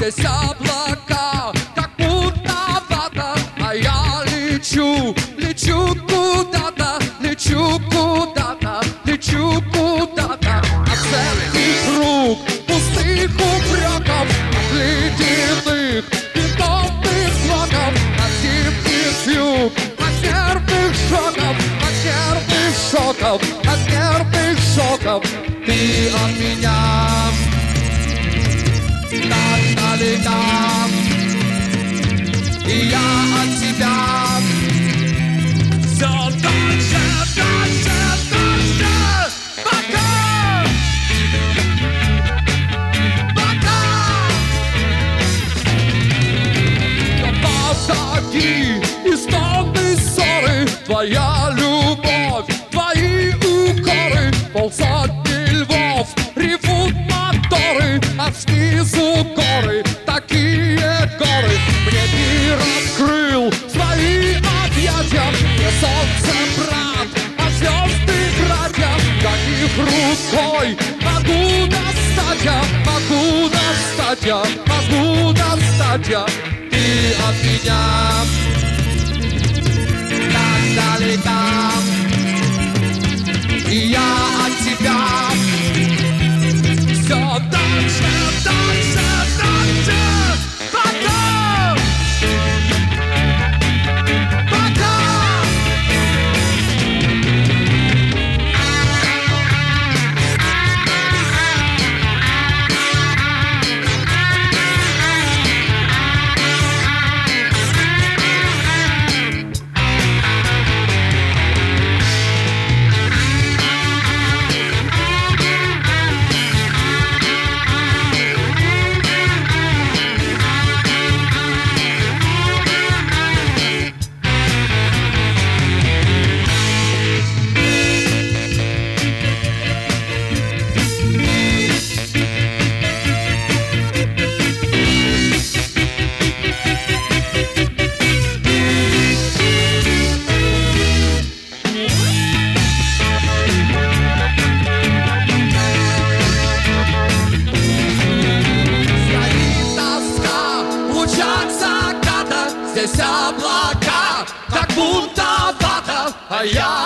здесь облака, как будто вата, а я лечу, лечу куда-то, лечу куда-то, лечу куда-то. От цепких рук, пустых упреков, от ледяных бетонных блоков, от зимних юг, от нервных шоков, от нервных шоков, от нервных шоков. Ты от меня так далека, и я от тебя все дальше, дальше, дальше. Пока, пока. Позади и стоны ссоры, твоя любовь, твои укоры, полсотни львов ревут моторы, а снизу горы, такие горы. Мне мир открыл свои объятия, мне солнце брат, а звезды братья. За них рукой могу достать я, могу достать я, могу достать я. Ты от меня так далека, и я от тебя все дальше, дальше, дальше. Пока, пока. Здесь облака, как будто вата, а я